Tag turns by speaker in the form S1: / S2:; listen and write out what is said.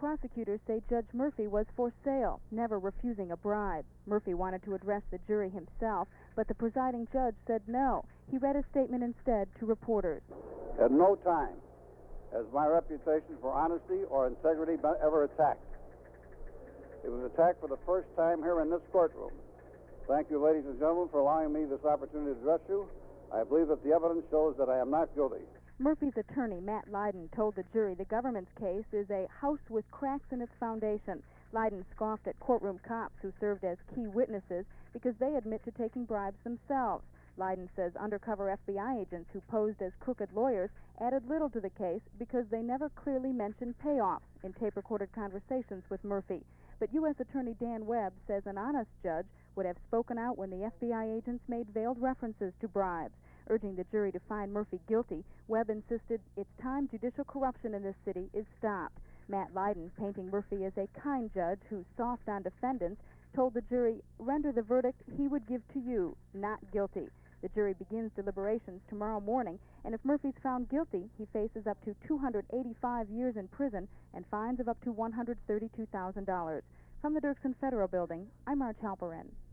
S1: prosecutors say Judge Murphy was for sale, never refusing a bribe. Murphy wanted to address the jury himself, but the presiding judge said no. He read a statement instead to reporters.
S2: At no time has my reputation for honesty or integrity been ever attacked. It was attacked for the first time here in this courtroom. Thank you, ladies and gentlemen, for allowing me this opportunity to address you. I believe that the evidence shows that I am not guilty.
S1: Murphy's attorney, Matt Leiden, told the jury the government's case is a house with cracks in its foundation. Leiden scoffed at courtroom cops who served as key witnesses because they admit to taking bribes themselves. Leiden says undercover FBI agents who posed as crooked lawyers added little to the case because they never clearly mentioned payoffs in tape-recorded conversations with Murphy. But U.S. Attorney Dan Webb says an honest judge would have spoken out when the FBI agents made veiled references to bribes. Urging the jury to find Murphy guilty, Webb insisted it's time judicial corruption in this city is stopped. Matt Leiden, painting Murphy as a kind judge who's soft on defendants, told the jury, render the verdict he would give to you, not guilty. The jury begins deliberations tomorrow morning, and if Murphy's found guilty, he faces up to 285 years in prison and fines of up to $132,000. From the Dirksen Federal Building, I'm Marge Halperin.